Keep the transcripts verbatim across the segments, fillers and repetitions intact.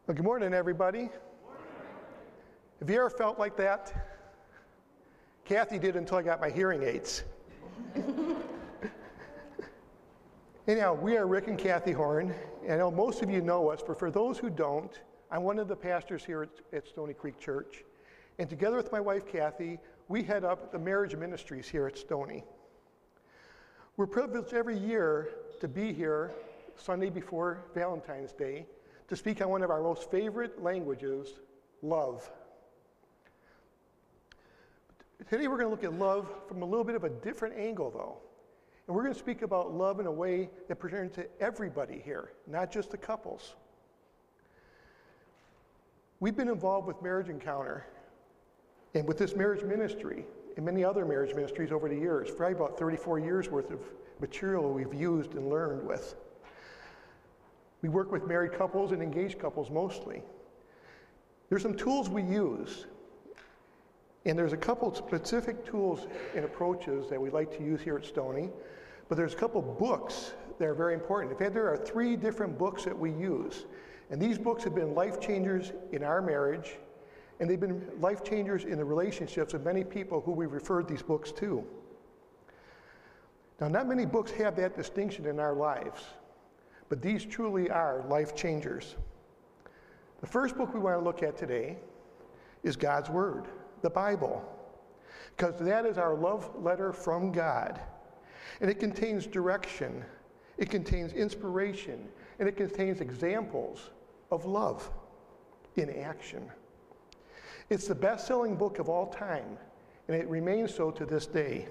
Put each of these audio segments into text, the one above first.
Well, good morning, everybody. Good morning. Have you ever felt like that? Kathy did until I got my hearing aids. Anyhow, we are Rick and Kathy Horn, and I know most of you know us, but for those who don't, I'm one of the pastors here at, at Stony Creek Church, and together with my wife, Kathy, we head up the marriage ministries here at Stony. We're privileged every year to be here Sunday before Valentine's Day to speak on one of our most favorite languages, love. Today we're going to look at love from a little bit of a different angle, though. And we're going to speak about love in a way that pertains to everybody here, not just the couples. We've been involved with Marriage Encounter and with this marriage ministry and many other marriage ministries over the years, probably about thirty-four years worth of material we've used and learned with. We work with married couples and engaged couples mostly. There's some tools we use, and there's a couple specific tools and approaches that we like to use here at Stony, but there's a couple books that are very important. In fact, there are three different books that we use, and these books have been life changers in our marriage, and they've been life changers in the relationships of many people who we've referred these books to. Now, not many books have that distinction in our lives, but these truly are life changers. The first book we want to look at today is God's Word, the Bible, because that is our love letter from God. And it contains direction, it contains inspiration, and it contains examples of love in action. It's the best-selling book of all time, and it remains so to this day.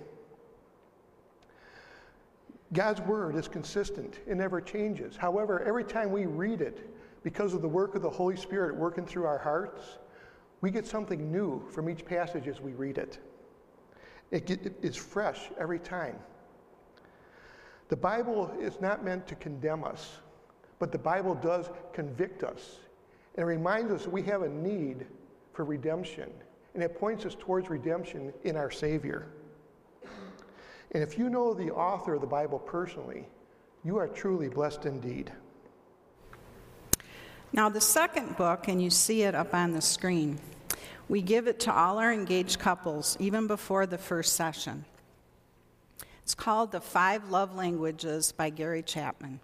God's Word is consistent. It never changes. However, every time we read it, because of the work of the Holy Spirit working through our hearts, we get something new from each passage as we read it. It, get, it is fresh every time. The Bible is not meant to condemn us, but the Bible does convict us. And it reminds us that we have a need for redemption, and it points us towards redemption in our Savior. And if you know the author of the Bible personally, you are truly blessed indeed. Now, the second book, and you see it up on the screen, we give it to all our engaged couples even before the first session. It's called The Five Love Languages by Gary Chapman.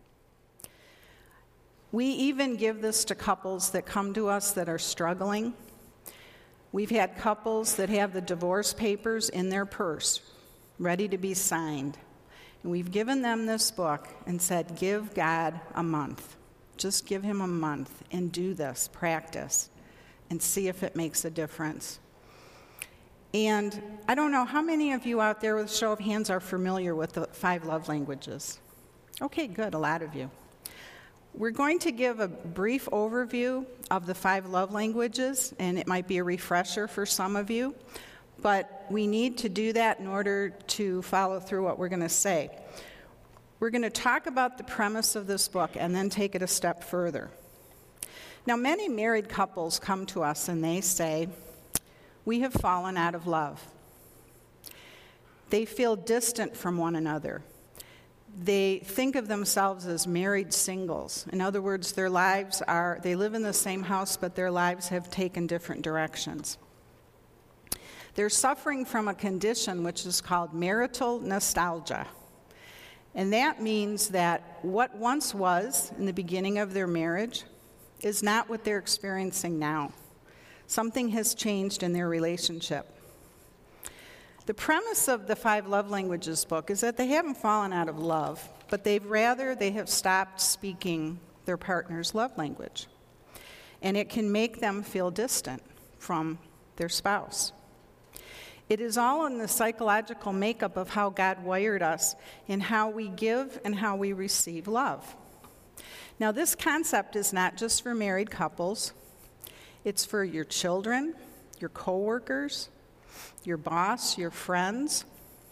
We even give this to couples that come to us that are struggling. We've had couples that have the divorce papers in their purse, ready to be signed. And we've given them this book and said, give God a month. Just give him a month and do this, practice, and see if it makes a difference. And I don't know how many of you out there with a show of hands are familiar with the five love languages. Okay, good, a lot of you. We're going to give a brief overview of the five love languages, and it might be a refresher for some of you. But we need to do that in order to follow through what we're going to say. We're going to talk about the premise of this book and then take it a step further. Now, many married couples come to us and they say, we have fallen out of love. They feel distant from one another. They think of themselves as married singles. In other words, their lives are, they live in the same house, but their lives have taken different directions. They're suffering from a condition which is called marital nostalgia. And that means that what once was in the beginning of their marriage is not what they're experiencing now. Something has changed in their relationship. The premise of the Five Love Languages book is that they haven't fallen out of love, but they've rather, they have stopped speaking their partner's love language. And it can make them feel distant from their spouse. It is all in the psychological makeup of how God wired us in how we give and how we receive love. Now, this concept is not just for married couples. It's for your children, your coworkers, your boss, your friends.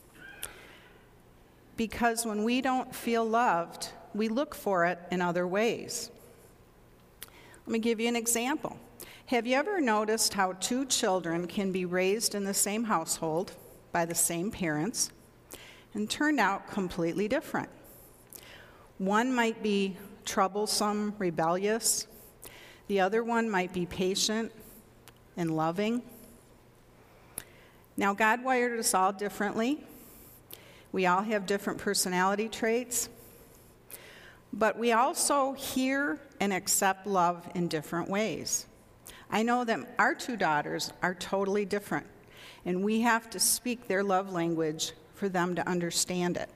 Because when we don't feel loved, we look for it in other ways. Let me give you an example. Have you ever noticed how two children can be raised in the same household by the same parents and turn out completely different? One might be troublesome, rebellious. The other one might be patient and loving. Now, God wired us all differently. We all have different personality traits. But we also hear and accept love in different ways. I know that our two daughters are totally different, and we have to speak their love language for them to understand it.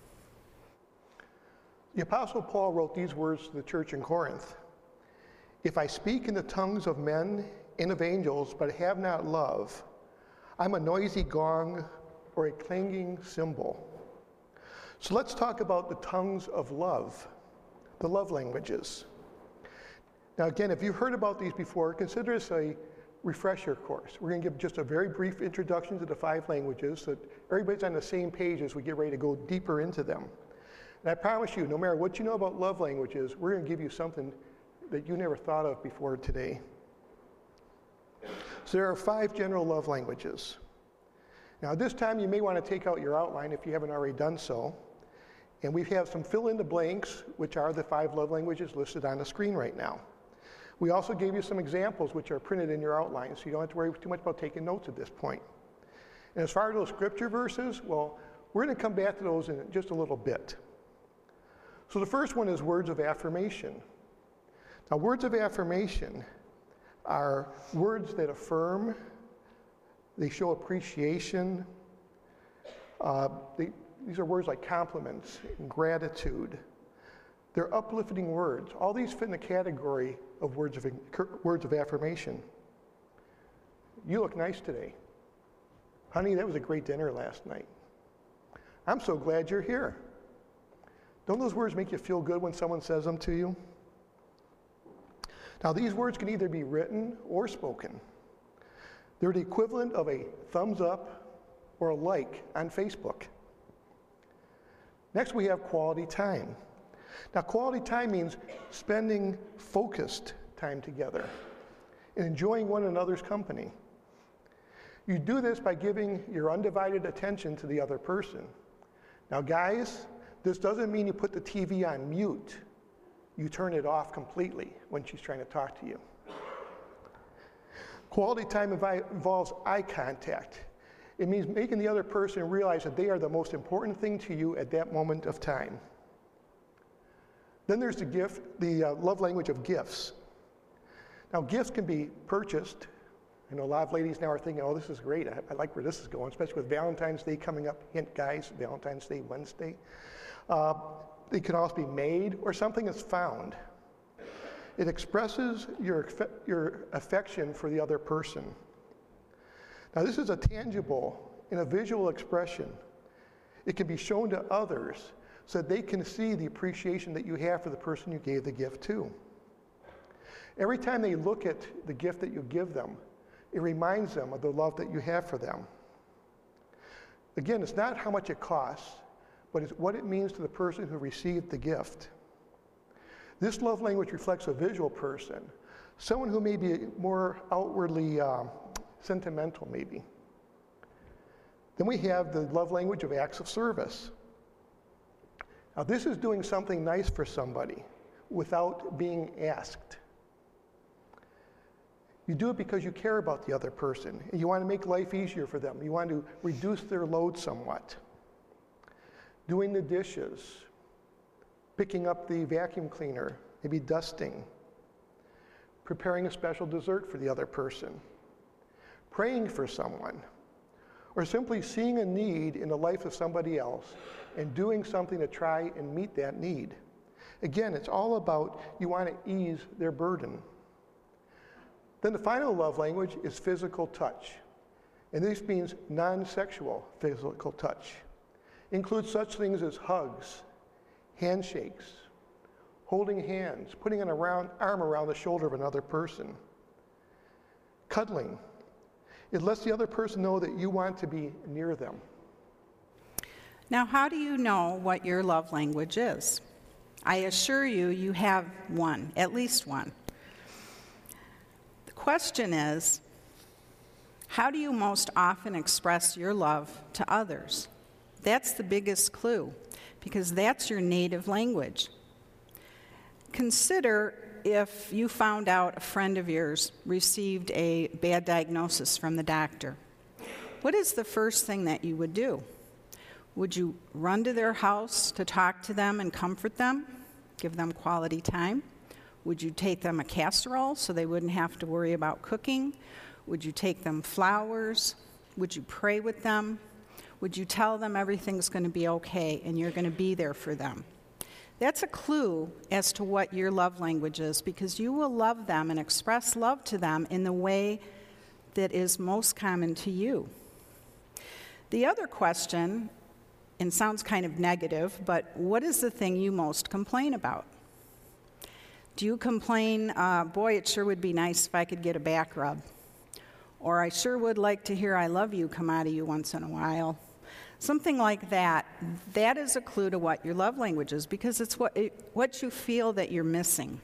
The Apostle Paul wrote these words to the church in Corinth. If I speak in the tongues of men and of angels, but have not love, I'm a noisy gong or a clanging cymbal. So let's talk about the tongues of love, the love languages. Now again, if you've heard about these before, consider this a refresher course. We're going to give just a very brief introduction to the five languages so that everybody's on the same page as we get ready to go deeper into them. And I promise you, no matter what you know about love languages, we're going to give you something that you never thought of before today. So there are five general love languages. Now at this time, you may want to take out your outline if you haven't already done so. And we have some fill in the blanks, which are the five love languages listed on the screen right now. We also gave you some examples which are printed in your outline, so you don't have to worry too much about taking notes at this point. And as far as those scripture verses, well, we're going to come back to those in just a little bit. So the first one is words of affirmation. Now, words of affirmation are words that affirm, they show appreciation, uh, they, these are words like compliments and gratitude. They're uplifting words. All these fit in the category of words of, words of affirmation. You look nice today. Honey, that was a great dinner last night. I'm so glad you're here. Don't those words make you feel good when someone says them to you? Now, these words can either be written or spoken. They're the equivalent of a thumbs up or a like on Facebook. Next, we have quality time. Now, quality time means spending focused time together and enjoying one another's company. You do this by giving your undivided attention to the other person. Now, guys, this doesn't mean you put the T V on mute. You turn it off completely when she's trying to talk to you. Quality time invi- involves eye contact. It means making the other person realize that they are the most important thing to you at that moment of time. Then there's the gift, the uh, love language of gifts. Now, gifts can be purchased. I know a lot of ladies now are thinking, oh, this is great. I, I like where this is going, especially with Valentine's Day coming up. Hint, guys, Valentine's Day, Wednesday. Uh, they can also be made or something that's found. It expresses your, your affection for the other person. Now, this is a tangible and a visual expression. It can be shown to others so that they can see the appreciation that you have for the person you gave the gift to. Every time they look at the gift that you give them, it reminds them of the love that you have for them. Again, it's not how much it costs, but it's what it means to the person who received the gift. This love language reflects a visual person, someone who may be more outwardly uh, sentimental, maybe. Then we have the love language of acts of service. Now, this is doing something nice for somebody without being asked. You do it because you care about the other person, and you want to make life easier for them. You want to reduce their load somewhat. Doing the dishes, picking up the vacuum cleaner, maybe dusting, preparing a special dessert for the other person, praying for someone, or simply seeing a need in the life of somebody else and doing something to try and meet that need. Again, it's all about you want to ease their burden. Then the final love language is physical touch. And this means non-sexual physical touch. It includes such things as hugs, handshakes, holding hands, putting an around, arm around the shoulder of another person, cuddling. It lets the other person know that you want to be near them. Now, how do you know what your love language is? I assure you, you have one, at least one. The question is, how do you most often express your love to others? That's the biggest clue, because that's your native language. Consider if you found out a friend of yours received a bad diagnosis from the doctor, what is the first thing that you would do? Would you run to their house to talk to them and comfort them, give them quality time? Would you take them a casserole so they wouldn't have to worry about cooking? Would you take them flowers? Would you pray with them? Would you tell them everything's going to be okay and you're going to be there for them? That's a clue as to what your love language is, because you will love them and express love to them in the way that is most common to you. The other question, and sounds kind of negative, but what is the thing you most complain about? Do you complain, uh, boy, it sure would be nice if I could get a back rub? Or I sure would like to hear I love you come out of you once in a while. Something like that. That is a clue to what your love language is, because it's what, it, what you feel that you're missing.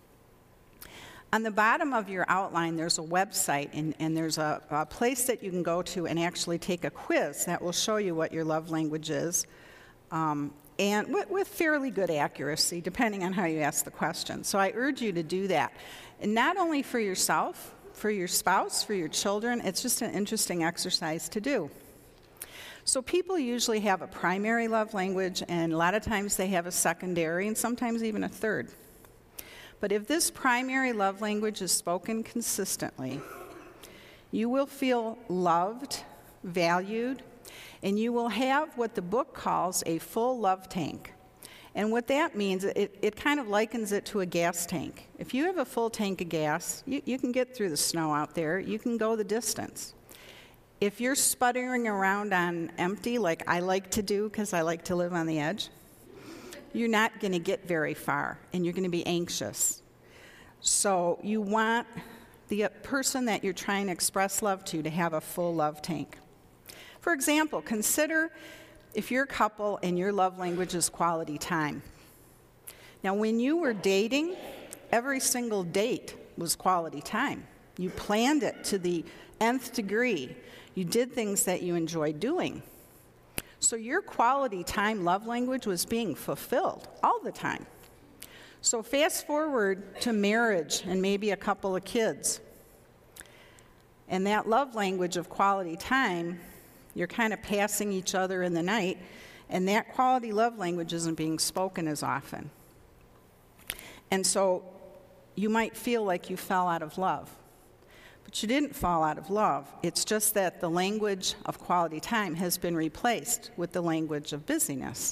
On the bottom of your outline, there's a website, and, and there's a, a place that you can go to and actually take a quiz that will show you what your love language is, um, and with, with fairly good accuracy, depending on how you ask the question. So I urge you to do that. And not only for yourself, for your spouse, for your children, it's just an interesting exercise to do. So people usually have a primary love language, and a lot of times they have a secondary, and sometimes even a third. But if this primary love language is spoken consistently, you will feel loved, valued, and you will have what the book calls a full love tank. And what that means, it, it kind of likens it to a gas tank. If you have a full tank of gas, you, you can get through the snow out there. You can go the distance. If you're sputtering around on empty, like I like to do because I like to live on the edge, you're not going to get very far, and you're going to be anxious. So you want the person that you're trying to express love to to have a full love tank. For example, consider if you're a couple and your love language is quality time. Now, when you were dating, every single date was quality time. You planned it to the nth degree. You did things that you enjoyed doing. So your quality time love language was being fulfilled all the time. So fast forward to marriage and maybe a couple of kids. And that love language of quality time, you're kind of passing each other in the night, and that quality love language isn't being spoken as often. And so you might feel like you fell out of love. But you didn't fall out of love. It's just that the language of quality time has been replaced with the language of busyness.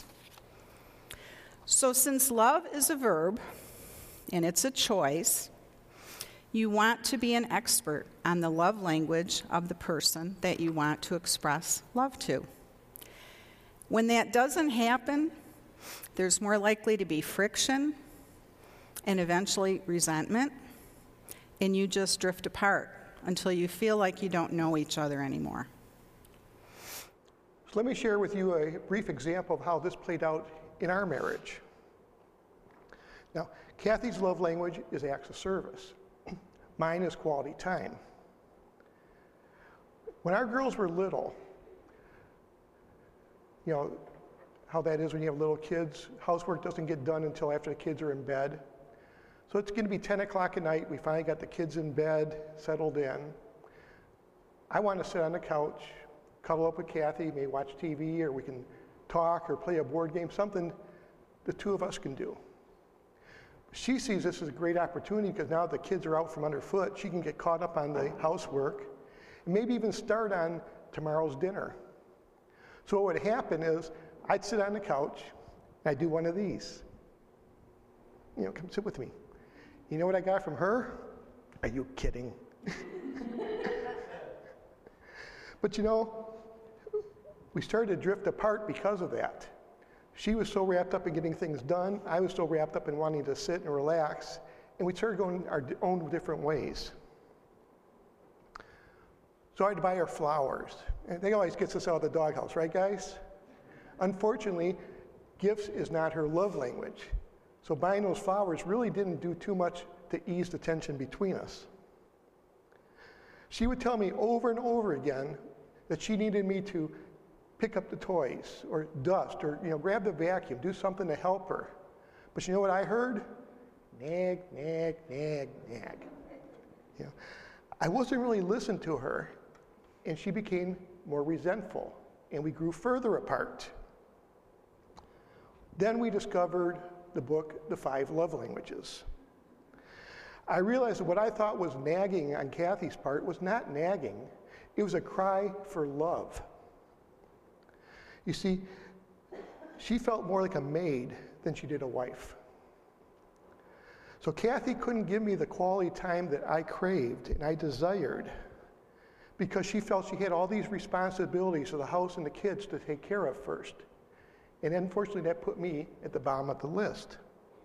So since love is a verb, and it's a choice, you want to be an expert on the love language of the person that you want to express love to. When that doesn't happen, there's more likely to be friction and eventually resentment, and you just drift apart until you feel like you don't know each other anymore. So let me share with you a brief example of how this played out in our marriage. Now, Kathy's love language is acts of service. Mine is quality time. When our girls were little, you know how that is when you have little kids. Housework doesn't get done until after the kids are in bed. So it's going to be ten o'clock at night. We finally got the kids in bed, settled in. I want to sit on the couch, cuddle up with Kathy, maybe watch T V, or we can talk or play a board game, something the two of us can do. She sees this as a great opportunity because now the kids are out from underfoot. She can get caught up on the housework and maybe even start on tomorrow's dinner. So what would happen is I'd sit on the couch and I'd do one of these. You know, come sit with me. You know what I got from her? Are you kidding? But you know, we started to drift apart because of that. She was so wrapped up in getting things done. I was so wrapped up in wanting to sit and relax. And we started going our own different ways. So I'd buy her flowers. And that always gets us out of the doghouse, right, guys? Unfortunately, gifts is not her love language. So buying those flowers really didn't do too much to ease the tension between us. She would tell me over and over again that she needed me to pick up the toys or dust or you know grab the vacuum, do something to help her. But you know what I heard? nag, nag, nag, nag. You know, I wasn't really listening to her, and she became more resentful, and we grew further apart. Then we discovered the book, The Five Love Languages. I realized that what I thought was nagging on Kathy's part was not nagging. It was a cry for love. You see, she felt more like a maid than she did a wife. So Kathy couldn't give me the quality time that I craved and I desired because she felt she had all these responsibilities for the house and the kids to take care of first. And unfortunately, that put me at the bottom of the list.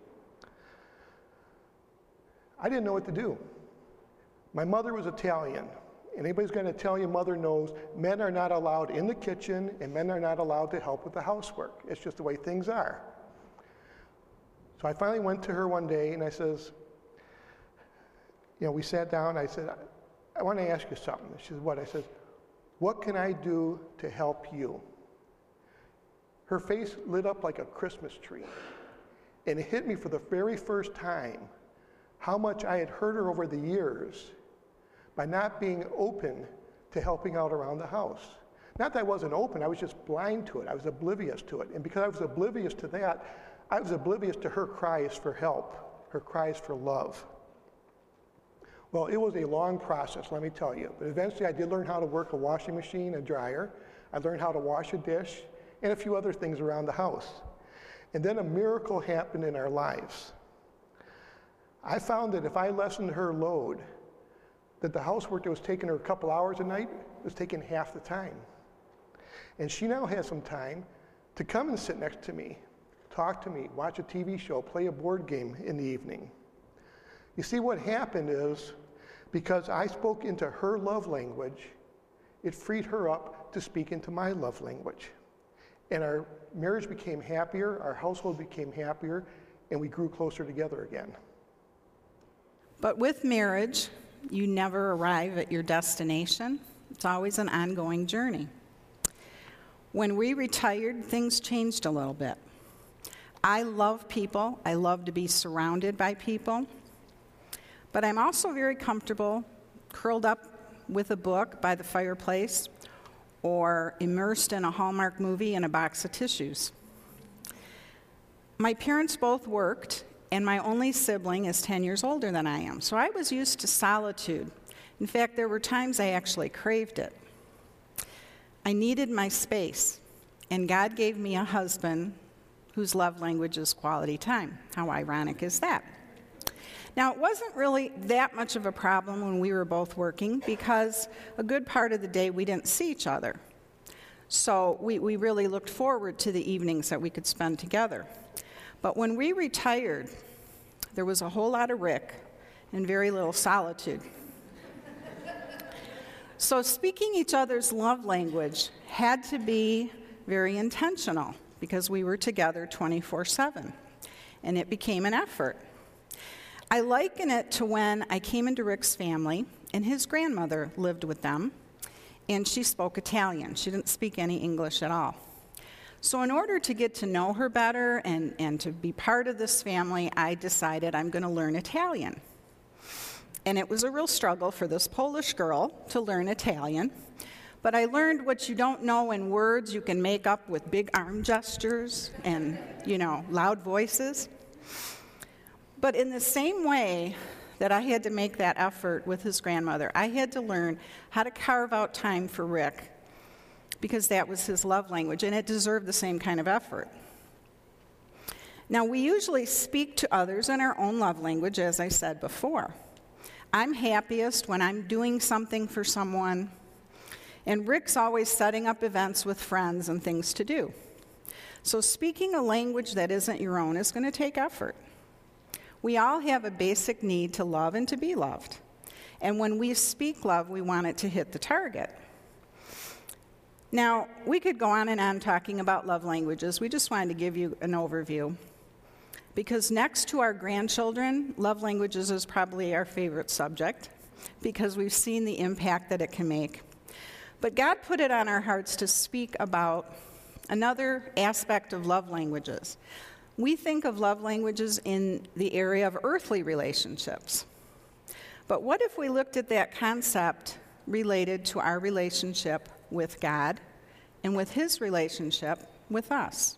I didn't know what to do. My mother was Italian. And anybody's got an Italian mother knows men are not allowed in the kitchen and men are not allowed to help with the housework. It's just the way things are. So I finally went to her one day and I says, you know, we sat down. I said, I, I want to ask you something. She said, what? I said, what can I do to help you? Her face lit up like a Christmas tree. And it hit me for the very first time how much I had hurt her over the years by not being open to helping out around the house. Not that I wasn't open, I was just blind to it. I was oblivious to it. And because I was oblivious to that, I was oblivious to her cries for help, her cries for love. Well, it was a long process, let me tell you. But eventually I did learn how to work a washing machine, a dryer. I learned how to wash a dish, and a few other things around the house. And then a miracle happened in our lives. I found that if I lessened her load, that the housework that was taking her a couple hours a night was taking half the time. And she now has some time to come and sit next to me, talk to me, watch a T V show, play a board game in the evening. You see, what happened is, because I spoke into her love language, it freed her up to speak into my love language. And our marriage became happier, our household became happier, and we grew closer together again. But with marriage, you never arrive at your destination. It's always an ongoing journey. When we retired, things changed a little bit. I love people. I love to be surrounded by people. But I'm also very comfortable curled up with a book by the fireplace or immersed in a Hallmark movie and a box of tissues. My parents both worked, and my only sibling is ten years older than I am. So I was used to solitude. In fact, there were times I actually craved it. I needed my space, and God gave me a husband whose love language is quality time. How ironic is that? Now, it wasn't really that much of a problem when we were both working because a good part of the day we didn't see each other. So we, we really looked forward to the evenings that we could spend together. But when we retired, there was a whole lot of Rick and very little solitude. So speaking each other's love language had to be very intentional because we were together twenty-four seven, and it became an effort. I liken it to when I came into Rick's family, and his grandmother lived with them, and she spoke Italian. She didn't speak any English at all. So in order to get to know her better and, and to be part of this family, I decided I'm going to learn Italian. And it was a real struggle for this Polish girl to learn Italian. But I learned what you don't know in words you can make up with big arm gestures and, you know, loud voices. But in the same way that I had to make that effort with his grandmother, I had to learn how to carve out time for Rick, because that was his love language, and it deserved the same kind of effort. Now, we usually speak to others in our own love language, as I said before. I'm happiest when I'm doing something for someone, and Rick's always setting up events with friends and things to do. So speaking a language that isn't your own is going to take effort. We all have a basic need to love and to be loved. And when we speak love, we want it to hit the target. Now, we could go on and on talking about love languages. We just wanted to give you an overview. Because next to our grandchildren, love languages is probably our favorite subject because we've seen the impact that it can make. But God put it on our hearts to speak about another aspect of love languages. We think of love languages in the area of earthly relationships. But what if we looked at that concept related to our relationship with God and with His relationship with us?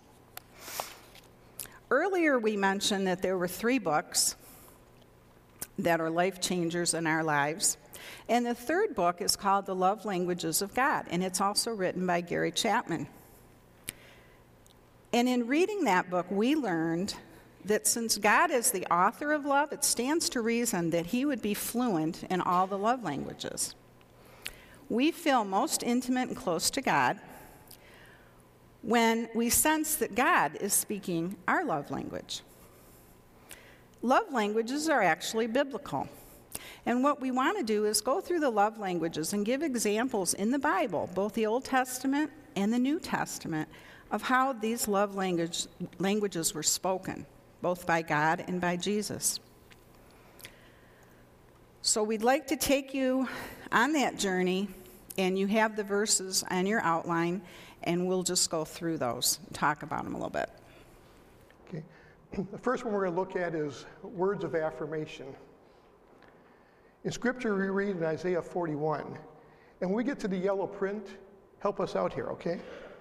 Earlier we mentioned that there were three books that are life changers in our lives. And the third book is called The Love Languages of God, and it's also written by Gary Chapman. And in reading that book, we learned that since God is the author of love, it stands to reason that He would be fluent in all the love languages. We feel most intimate and close to God when we sense that God is speaking our love language. Love languages are actually biblical. And what we want to do is go through the love languages and give examples in the Bible, both the Old Testament and the New Testament, of how these love language, languages were spoken, both by God and by Jesus. So we'd like to take you on that journey, and you have the verses on your outline, and we'll just go through those and talk about them a little bit. Okay. The first one we're going to look at is words of affirmation. In Scripture, we read in Isaiah forty-one. And when we get to the yellow print, help us out here, okay?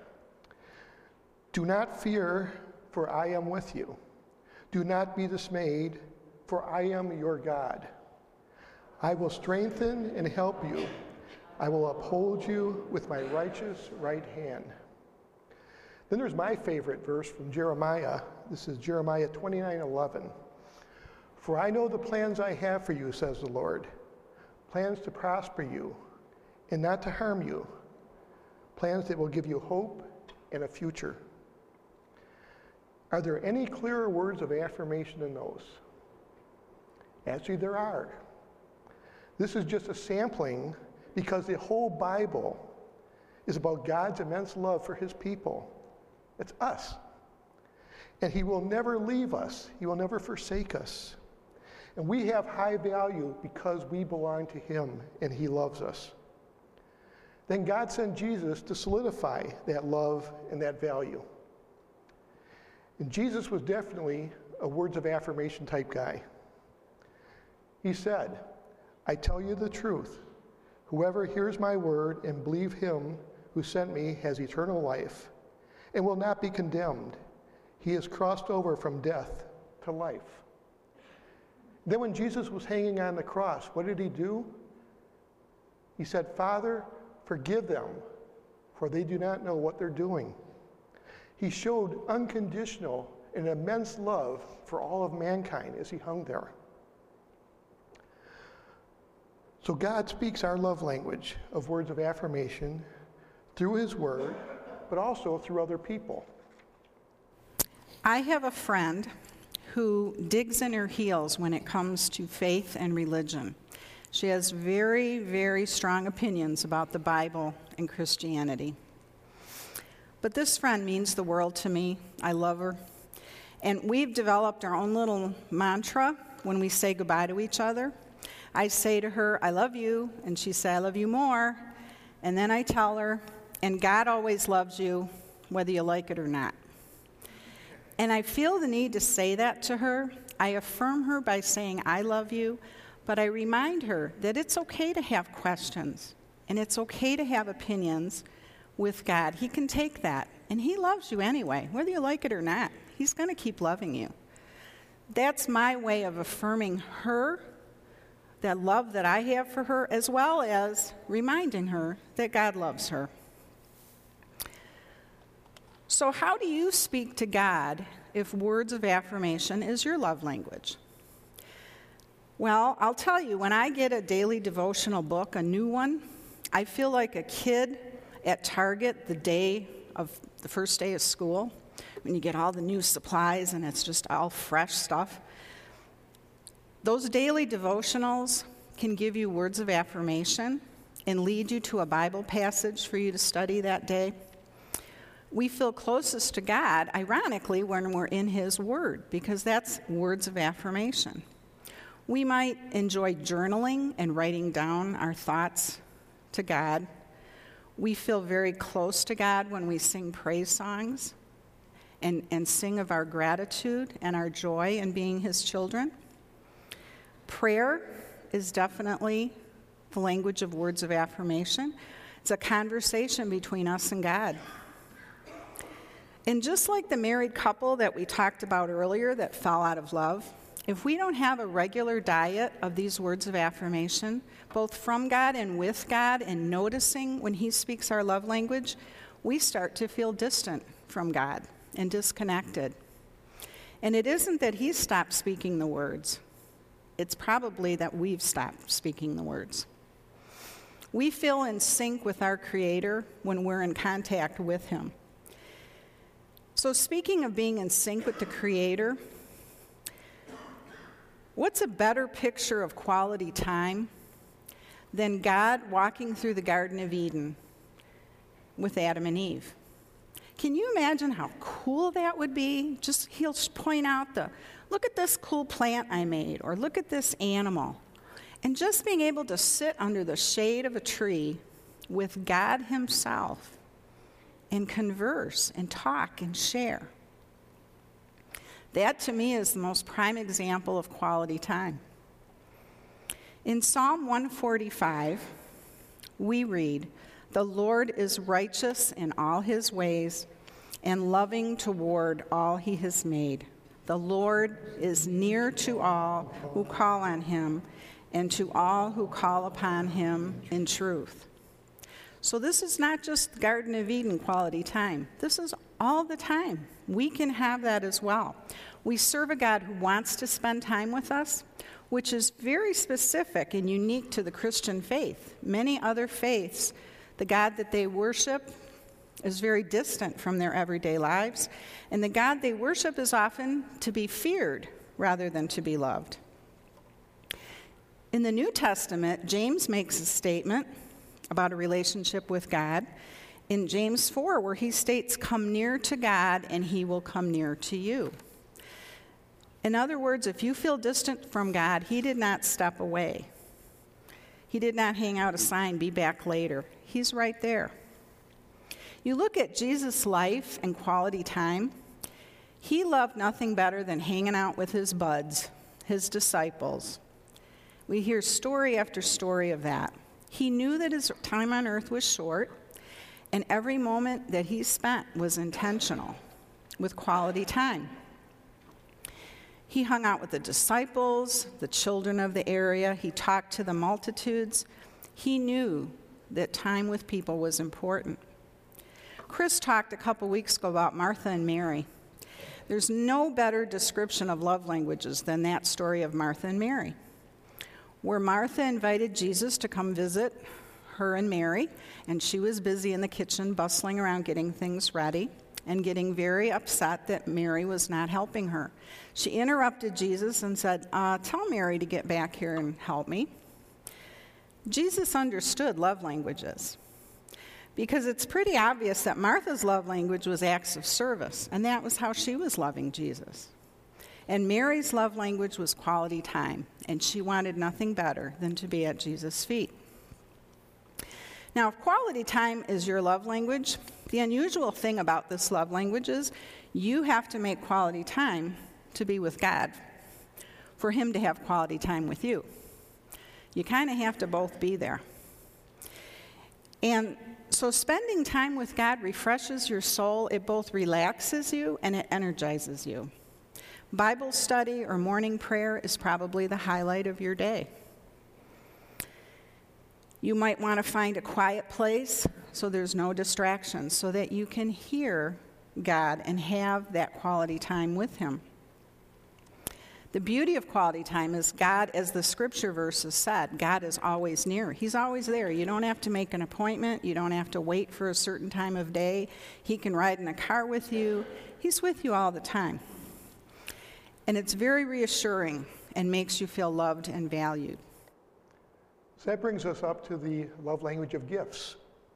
Do not fear, for I am with you. Do not be dismayed, for I am your God. I will strengthen and help you. I will uphold you with my righteous right hand. Then there's my favorite verse from Jeremiah. This is Jeremiah twenty-nine eleven. For I know the plans I have for you, says the Lord, plans to prosper you and not to harm you, plans that will give you hope and a future. Are there any clearer words of affirmation than those? Actually, there are. This is just a sampling because the whole Bible is about God's immense love for His people. It's us. And He will never leave us. He will never forsake us. And we have high value because we belong to Him and He loves us. Then God sent Jesus to solidify that love and that value. And Jesus was definitely a words of affirmation type guy. He said, I tell you the truth. Whoever hears my word and believes Him who sent me has eternal life and will not be condemned. He has crossed over from death to life. Then when Jesus was hanging on the cross, what did He do? He said, Father, forgive them, for they do not know what they're doing. He showed unconditional and immense love for all of mankind as He hung there. So God speaks our love language of words of affirmation through His word, but also through other people. I have a friend who digs in her heels when it comes to faith and religion. She has very, very strong opinions about the Bible and Christianity. But this friend means the world to me. I love her. And we've developed our own little mantra when we say goodbye to each other. I say to her, I love you, and she says, I love you more. And then I tell her, and God always loves you, whether you like it or not. And I feel the need to say that to her. I affirm her by saying, I love you, but I remind her that it's okay to have questions, and it's okay to have opinions with God. He can take that, and He loves you anyway, whether you like it or not. He's going to keep loving you. That's my way of affirming her, that love that I have for her, as well as reminding her that God loves her. So how do you speak to God if words of affirmation is your love language? Well, I'll tell you, when I get a daily devotional book, a new one, I feel like a kid at Target the day of the first day of school, when you get all the new supplies and it's just all fresh stuff. Those daily devotionals can give you words of affirmation and lead you to a Bible passage for you to study that day. We feel closest to God, ironically, when we're in His Word, because that's words of affirmation. We might enjoy journaling and writing down our thoughts to God. We feel very close to God when we sing praise songs. and, and sing of our gratitude and our joy in being his children. Prayer is definitely the language of words of affirmation. It's a conversation between us and God. And just like the married couple that we talked about earlier that fell out of love, if we don't have a regular diet of these words of affirmation, both from God and with God, and noticing when he speaks our love language, we start to feel distant from God and disconnected. And it isn't that he stopped speaking the words. It's probably that we've stopped speaking the words. We feel in sync with our Creator when we're in contact with him. So speaking of being in sync with the Creator, what's a better picture of quality time than God walking through the Garden of Eden with Adam and Eve? Can you imagine how cool that would be? Just he'll point out the, look at this cool plant I made, or look at this animal. And just being able to sit under the shade of a tree with God himself and converse and talk and share. That, to me, is the most prime example of quality time. In Psalm one forty-five, we read, "The Lord is righteous in all his ways and loving toward all he has made. The Lord is near to all who call on him and to all who call upon him in truth." So this is not just Garden of Eden quality time. This is all the time. We can have that as well. We serve a God who wants to spend time with us, which is very specific and unique to the Christian faith. Many other faiths, the God that they worship is very distant from their everyday lives, and the God they worship is often to be feared rather than to be loved. In the New Testament, James makes a statement about a relationship with God in James four, where he states, "Come near to God, and he will come near to you." In other words, if you feel distant from God, he did not step away. He did not hang out a sign, "Be back later." He's right there. You look at Jesus' life and quality time, he loved nothing better than hanging out with his buds, his disciples. We hear story after story of that. He knew that his time on earth was short, and every moment that he spent was intentional, with quality time. He hung out with the disciples, the children of the area. He talked to the multitudes. He knew that time with people was important. Chris talked a couple weeks ago about Martha and Mary. There's no better description of love languages than that story of Martha and Mary, where Martha invited Jesus to come visit her and Mary, and she was busy in the kitchen bustling around getting things ready and getting very upset that Mary was not helping her. She interrupted Jesus and said, uh, "Tell Mary to get back here and help me." Jesus understood love languages because it's pretty obvious that Martha's love language was acts of service, and that was how she was loving Jesus. And Mary's love language was quality time, and she wanted nothing better than to be at Jesus' feet. Now, if quality time is your love language, the unusual thing about this love language is you have to make quality time to be with God for him to have quality time with you. You kind of have to both be there. And so spending time with God refreshes your soul. It both relaxes you and it energizes you. Bible study or morning prayer is probably the highlight of your day. You might want to find a quiet place so there's no distractions, so that you can hear God and have that quality time with him. The beauty of quality time is God, as the scripture verses said, God is always near. He's always there. You don't have to make an appointment. You don't have to wait for a certain time of day. He can ride in a car with you. He's with you all the time. And it's very reassuring and makes you feel loved and valued. So that brings us up to the love language of gifts.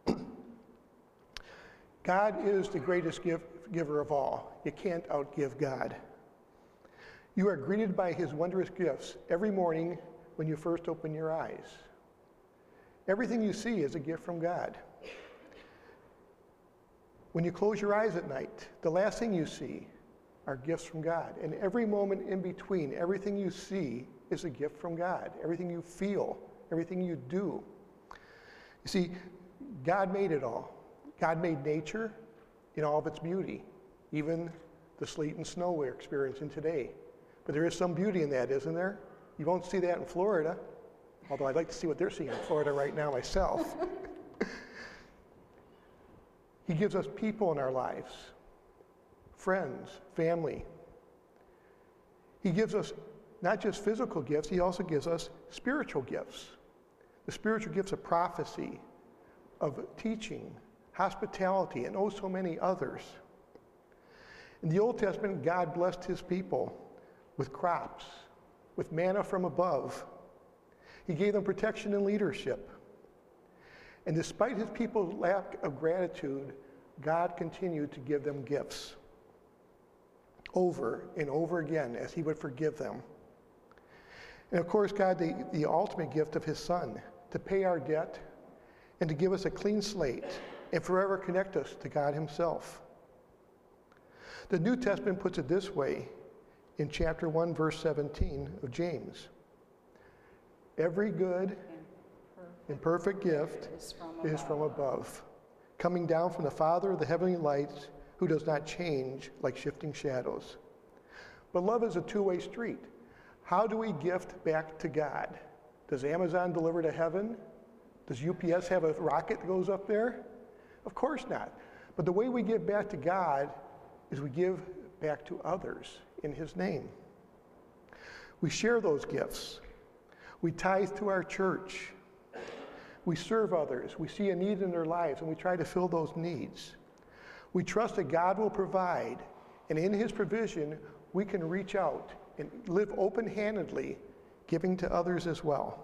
God is the greatest gift, giver of all. You can't outgive God. You are greeted by his wondrous gifts every morning when you first open your eyes. Everything you see is a gift from God. When you close your eyes at night, the last thing you see are gifts from God. And every moment in between, everything you see is a gift from God. Everything you feel, everything you do. You see, God made it all. God made nature in all of its beauty, even the sleet and snow we're experiencing today. But there is some beauty in that, isn't there? You won't see that in Florida, although I'd like to see what they're seeing in Florida right now myself. He gives us people in our lives, friends, family. He gives us not just physical gifts, he also gives us spiritual gifts. The spiritual gifts of prophecy, of teaching, hospitality, and oh so many others. In the Old Testament, God blessed his people with crops, with manna from above. He gave them protection and leadership. And despite his people's lack of gratitude, God continued to give them gifts over and over again as he would forgive them. And of course, God, the, the ultimate gift of his Son, to pay our debt and to give us a clean slate and forever connect us to God himself. The New Testament puts it this way in chapter one, verse seventeen of James. Every good and perfect gift is from above, is from above, coming down from the Father of the heavenly lights, who does not change like shifting shadows. But love is a two-way street. How do we gift back to God? Does Amazon deliver to heaven? Does U P S have a rocket that goes up there? Of course not. But the way we give back to God is we give back to others in his name. We share those gifts. We tithe to our church. We serve others. We see a need in their lives, and we try to fill those needs. We trust that God will provide, and in his provision, we can reach out and live open-handedly, giving to others as well.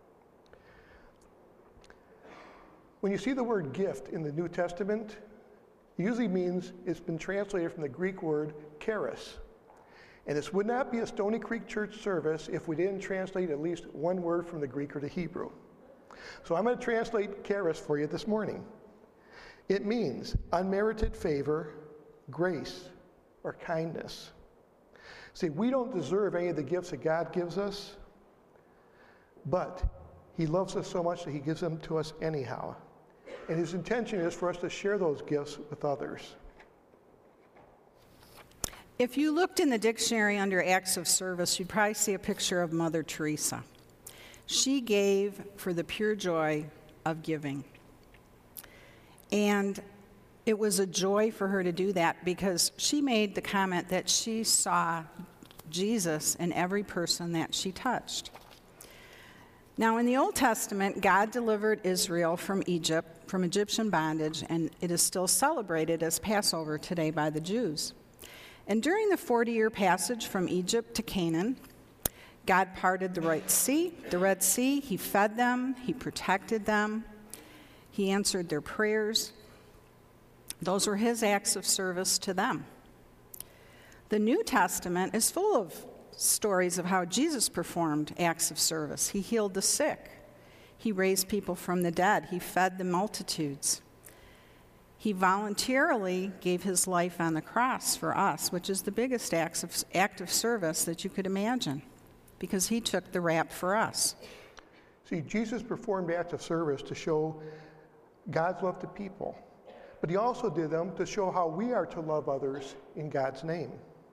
When you see the word gift in the New Testament, it usually means it's been translated from the Greek word charis. And this would not be a Stony Creek Church service if we didn't translate at least one word from the Greek or the Hebrew. So I'm going to translate charis for you this morning. It means unmerited favor, grace, or kindness. See, we don't deserve any of the gifts that God gives us, but he loves us so much that he gives them to us anyhow. And his intention is for us to share those gifts with others. If you looked in the dictionary under acts of service, you'd probably see a picture of Mother Teresa. She gave for the pure joy of giving. And it was a joy for her to do that because she made the comment that she saw Jesus in every person that she touched. Now, in the Old Testament, God delivered Israel from Egypt, from Egyptian bondage, and it is still celebrated as Passover today by the Jews. And during the forty-year passage from Egypt to Canaan, God parted the Red Sea, the Red Sea. He fed them. He protected them. He answered their prayers. Those were his acts of service to them. The New Testament is full of stories of how Jesus performed acts of service. He healed the sick. He raised people from the dead. He fed the multitudes. He voluntarily gave his life on the cross for us, which is the biggest act of, act of service that you could imagine, because he took the rap for us. See, Jesus performed acts of service to show God's love to people, but he also did them to show how we are to love others in God's name.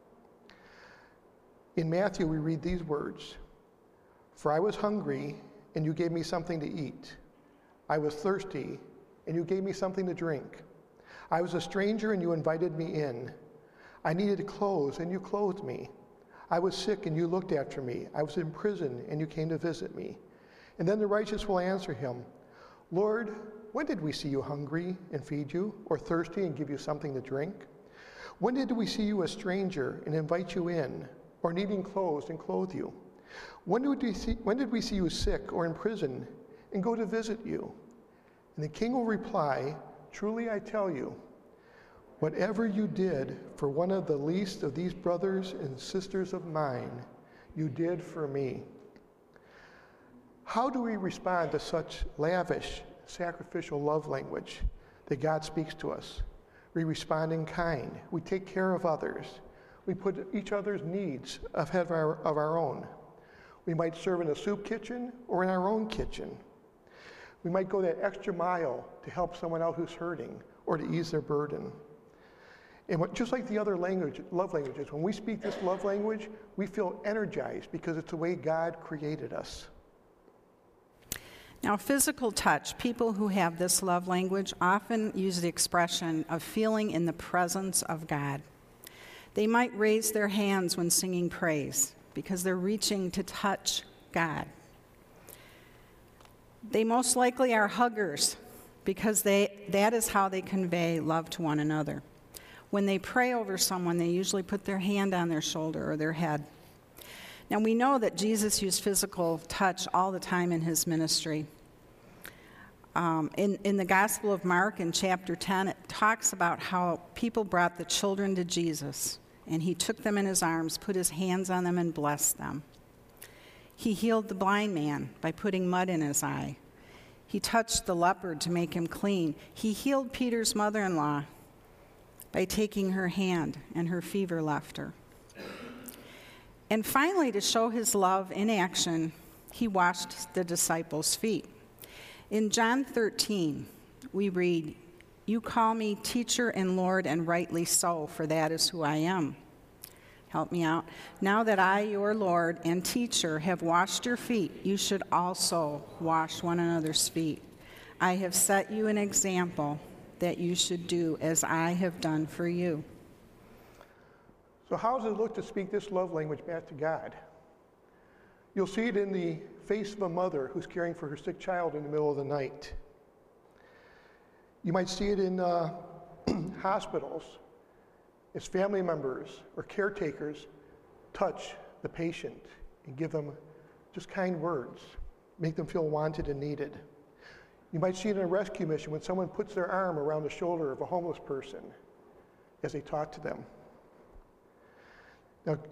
In Matthew, we read these words, "For I was hungry, and you gave me something to eat. I was thirsty, and you gave me something to drink. I was a stranger, and you invited me in. I needed clothes, and you clothed me. I was sick, and you looked after me. I was in prison, and you came to visit me." And then the righteous will answer him, "Lord, when did we see you hungry and feed you, or thirsty and give you something to drink? When did we see you a stranger and invite you in, or needing clothes and clothe you? When did we see, when did we see you sick or in prison and go to visit you?" And the king will reply, "Truly I tell you, whatever you did for one of the least of these brothers and sisters of mine, you did for me." How do we respond to such lavish, sacrificial love language that God speaks to us? We respond in kind. We take care of others. We put each other's needs ahead of our, of our own. We might serve in a soup kitchen or in our own kitchen. We might go that extra mile to help someone out who's hurting or to ease their burden. And what, just like the other language, love languages, when we speak this love language, we feel energized because it's the way God created us. Now, physical touch, people who have this love language often use the expression of feeling in the presence of God. They might raise their hands when singing praise because they're reaching to touch God. They most likely are huggers because they, that is how they convey love to one another. When they pray over someone, they usually put their hand on their shoulder or their head. Now, we know that Jesus used physical touch all the time in his ministry. Um, in, in the Gospel of Mark, in chapter ten, it talks about how people brought the children to Jesus, and he took them in his arms, put his hands on them, and blessed them. He healed the blind man by putting mud in his eye. He touched the leopard to make him clean. He healed Peter's mother-in-law by taking her hand, and her fever left her. And finally, to show his love in action, he washed the disciples' feet. In John thirteen, we read, "You call me teacher and Lord, and rightly so, for that is who I am." Help me out. "Now that I, your Lord and teacher, have washed your feet, you should also wash one another's feet. I have set you an example that you should do as I have done for you." So how does it look to speak this love language back to God? You'll see it in the face of a mother who's caring for her sick child in the middle of the night. You might see it in uh, hospitals as family members or caretakers touch the patient and give them just kind words, make them feel wanted and needed. You might see it in a rescue mission when someone puts their arm around the shoulder of a homeless person as they talk to them. Now,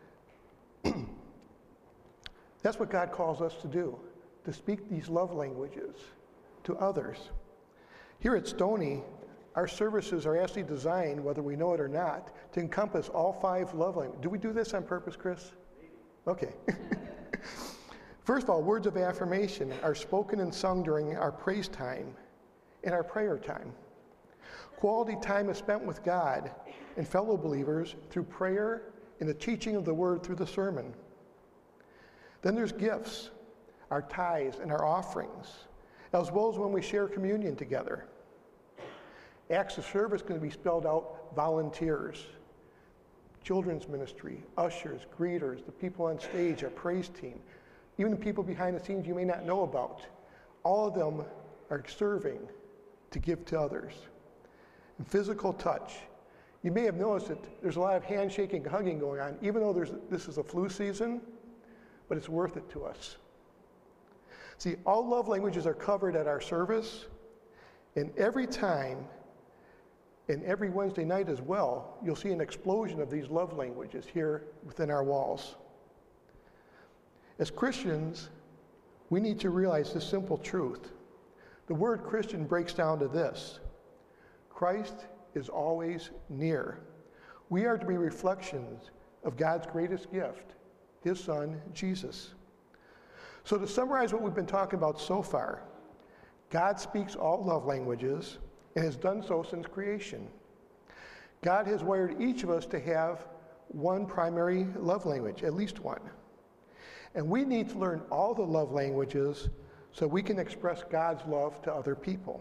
that's what God calls us to do, to speak these love languages to others. Here at Stony, our services are actually designed, whether we know it or not, to encompass all five love languages. Do we do this on purpose, Chris? Okay. First of all, words of affirmation are spoken and sung during our praise time and our prayer time. Quality time is spent with God and fellow believers through prayer and the teaching of the word through the sermon. Then there's gifts, our tithes and our offerings, as well as when we share communion together. Acts of service can be spelled out: volunteers, children's ministry, ushers, greeters, the people on stage, our praise team, even the people behind the scenes you may not know about. All of them are serving to give to others. And physical touch. You may have noticed that there's a lot of handshaking and hugging going on, even though there's, this is a flu season, but it's worth it to us. See, all love languages are covered at our service, and every time, and every Wednesday night as well, you'll see an explosion of these love languages here within our walls. As Christians, we need to realize this simple truth. The word Christian breaks down to this: Christ is always near. We are to be reflections of God's greatest gift, his Son, Jesus. So to summarize what we've been talking about so far, God speaks all love languages and has done so since creation. God has wired each of us to have one primary love language, at least one. And we need to learn all the love languages so we can express God's love to other people.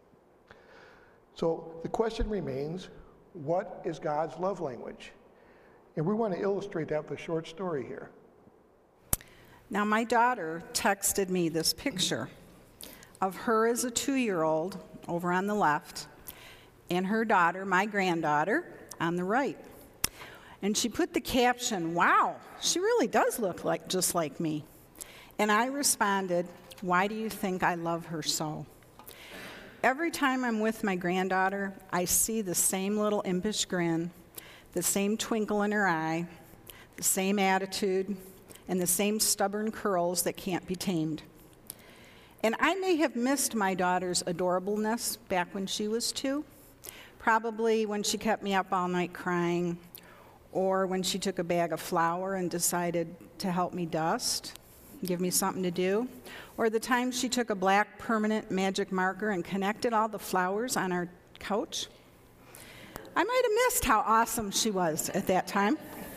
So the question remains, what is God's love language? And we want to illustrate that with a short story here. Now, my daughter texted me this picture of her as a two-year-old over on the left, and her daughter, my granddaughter, on the right. And she put the caption, "Wow, she really does look like just like me." And I responded, "Why do you think I love her so?" Every time I'm with my granddaughter, I see the same little impish grin, the same twinkle in her eye, the same attitude, and the same stubborn curls that can't be tamed. And I may have missed my daughter's adorableness back when she was two, Probably when she kept me up all night crying, or when she took a bag of flour and decided to help me dust, give me something to do, or the time she took a black permanent magic marker and connected all the flowers on our couch. I might have missed how awesome she was at that time.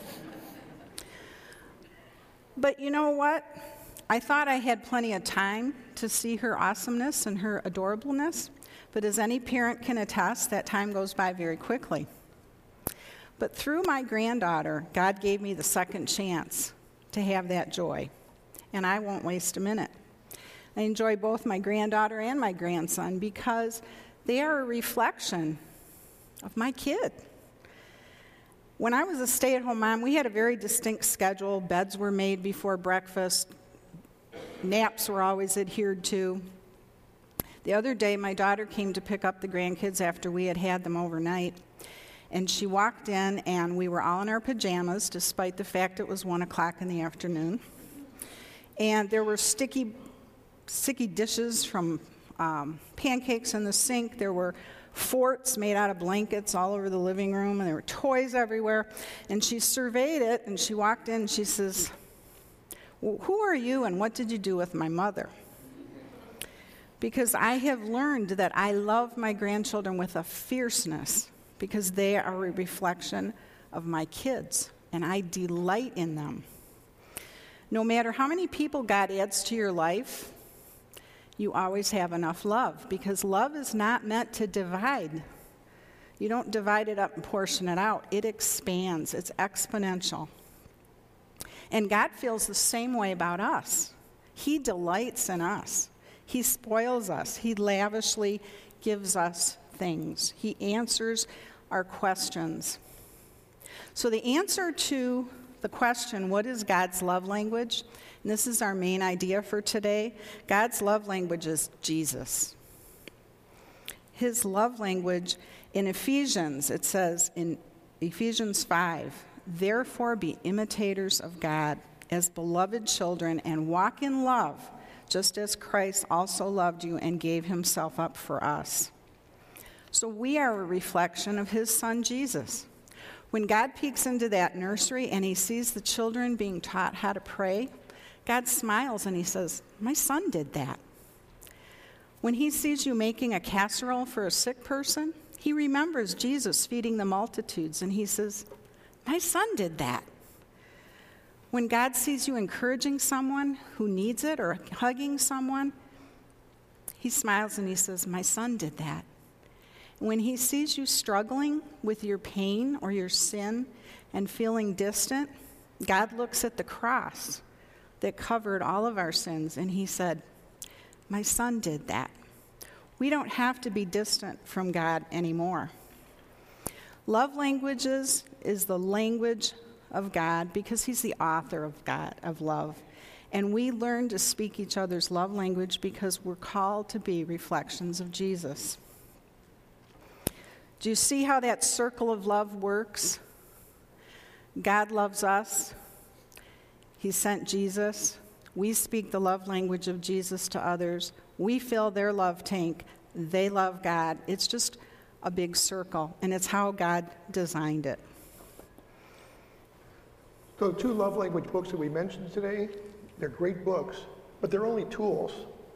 But you know what? I thought I had plenty of time to see her awesomeness and her adorableness, but as any parent can attest, that time goes by very quickly. But through my granddaughter, God gave me the second chance to have that joy, and I won't waste a minute. I enjoy both my granddaughter and my grandson because they are a reflection of my kid. When I was a stay-at-home mom, we had a very distinct schedule. Beds were made before breakfast. Naps were always adhered to. The other day, my daughter came to pick up the grandkids after we had had them overnight. And she walked in, and we were all in our pajamas, despite the fact it was one o'clock in the afternoon. And there were sticky, sticky dishes from um, pancakes in the sink. There were forts made out of blankets all over the living room, and there were toys everywhere. And she surveyed it, and she walked in, and she says, well, who are you, and what did you do with my mother? Because I have learned that I love my grandchildren with a fierceness, because they are a reflection of my kids, and I delight in them. No matter how many people God adds to your life, you always have enough love, because love is not meant to divide. You don't divide it up and portion it out. It expands. It's exponential. And God feels the same way about us. He delights in us. He spoils us. He lavishly gives us things. He answers our questions. So the answer to the question, what is God's love language? And this is our main idea for today. God's love language is Jesus. His love language in Ephesians, it says in Ephesians five, therefore be imitators of God as beloved children and walk in love, just as Christ also loved you and gave himself up for us. So we are a reflection of his son Jesus. When God peeks into that nursery and he sees the children being taught how to pray, God smiles and he says, my son did that. When he sees you making a casserole for a sick person, he remembers Jesus feeding the multitudes and he says, my son did that. When God sees you encouraging someone who needs it or hugging someone, he smiles and he says, my son did that. When he sees you struggling with your pain or your sin and feeling distant, God looks at the cross that covered all of our sins, and he said, my son did that. We don't have to be distant from God anymore. Love languages is the language of God because he's the author of God, of love. And we learn to speak each other's love language because we're called to be reflections of Jesus. Do you see how that circle of love works? God loves us. He sent Jesus. We speak the love language of Jesus to others. We fill their love tank. They love God. It's just a big circle, and it's how God designed it. So the two love language books that we mentioned today, they're great books, but they're only tools.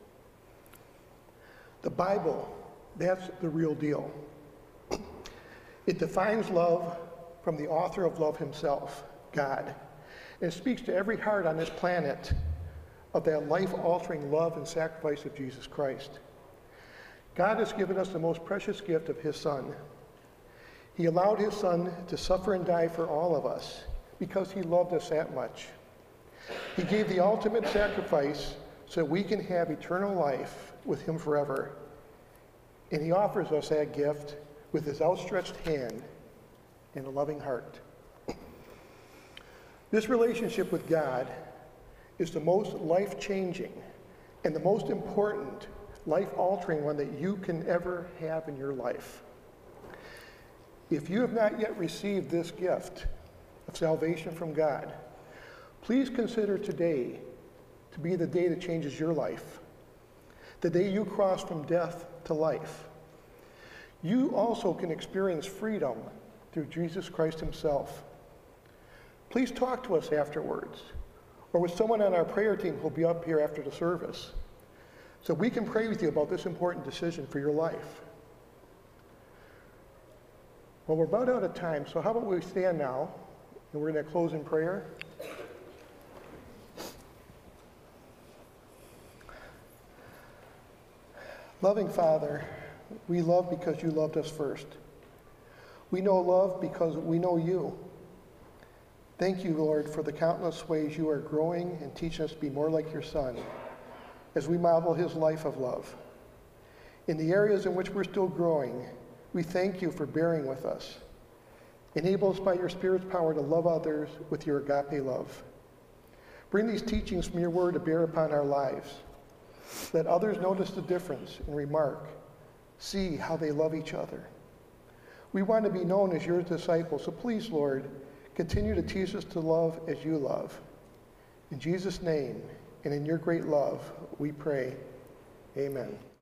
The Bible, that's the real deal. It defines love from the author of love himself, God. And it speaks to every heart on this planet of that life-altering love and sacrifice of Jesus Christ. God has given us the most precious gift of his Son. He allowed his Son to suffer and die for all of us because he loved us that much. He gave the ultimate sacrifice so we can have eternal life with him forever. And he offers us that gift with his outstretched hand and a loving heart. This relationship with God is the most life-changing and the most important life-altering one that you can ever have in your life. If you have not yet received this gift of salvation from God, please consider today to be the day that changes your life, the day you cross from death to life. you also can experience freedom through Jesus Christ himself. Please talk to us afterwards, or with someone on our prayer team who'll be up here after the service, so we can pray with you about this important decision for your life. Well, we're about out of time, so how about we stand now, and we're going to close in prayer. Loving Father, we love because you loved us first. We know love because we know you. Thank you, Lord, for the countless ways you are growing and teaching us to be more like your Son as we model his life of love. In the areas in which we're still growing, we thank you for bearing with us. Enable us by your Spirit's power to love others with your agape love. Bring these teachings from your word to bear upon our lives. Let others notice the difference and remark, see how they love each other. We want to be known as your disciples, so please, Lord, continue to teach us to love as you love. In Jesus' name and in your great love, we pray. Amen.